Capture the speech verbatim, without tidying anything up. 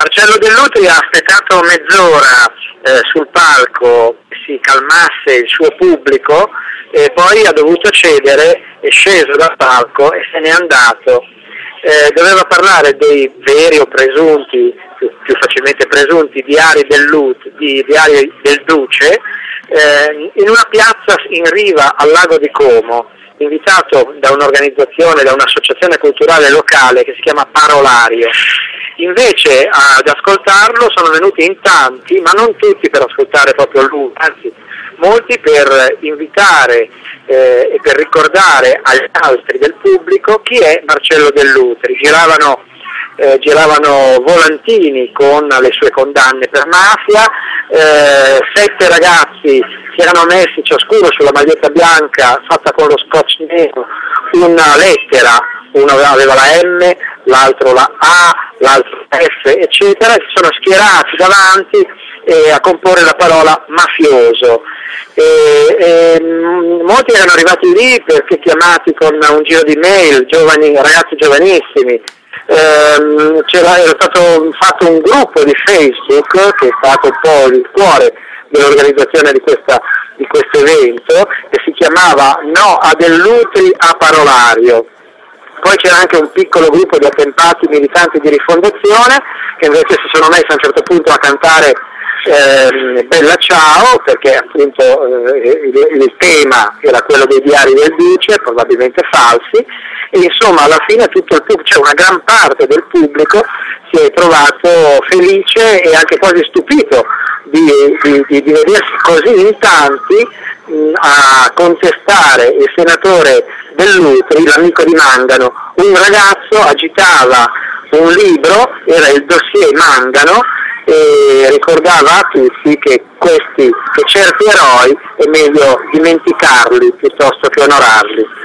Marcello Dell'Utri ha aspettato mezz'ora eh, sul palco che si calmasse il suo pubblico e poi ha dovuto cedere, è sceso dal palco e se n'è andato. Eh, doveva parlare dei veri o presunti, più, più facilmente presunti, diari del, Lut, di, diari del Duce, eh, in una piazza in riva al lago di Como, invitato da un'organizzazione, da un'associazione culturale locale che si chiama Parolario. Invece ad ascoltarlo sono venuti in tanti, ma non tutti per ascoltare proprio lui, anzi molti per invitare eh, e per ricordare agli altri del pubblico chi è Marcello Dell'Utri. Giravano, eh, giravano volantini con le sue condanne per mafia, eh, sette ragazzi si erano messi ciascuno sulla maglietta bianca fatta con lo scotch nero una lettera, uno aveva la M, l'altro la A, l'altro la F, eccetera, e si sono schierati davanti eh, a comporre la parola mafioso. E, e, molti erano arrivati lì perché chiamati con un giro di mail, giovani, ragazzi giovanissimi. Ehm, c'era, era stato fatto un gruppo di Facebook che è stato un po' il cuore dell'organizzazione di questa di questo evento, che si chiamava No a Dell'Utri a Parolario. Poi c'era anche un piccolo gruppo di attempati militanti di Rifondazione che invece si sono messi a un certo punto a cantare eh, Bella Ciao, perché appunto eh, il, il tema era quello dei diari del Duce, probabilmente falsi, e insomma alla fine tutto il pubblico, cioè una gran parte del pubblico si è trovato felice e anche quasi stupito di, di, di, di vedersi così in tanti mh, a contestare il senatore Dell'Utri, l'amico di Mangano. Un ragazzo agitava un libro, era il dossier Mangano, e ricordava a tutti che questi, che certi eroi è meglio dimenticarli piuttosto che onorarli.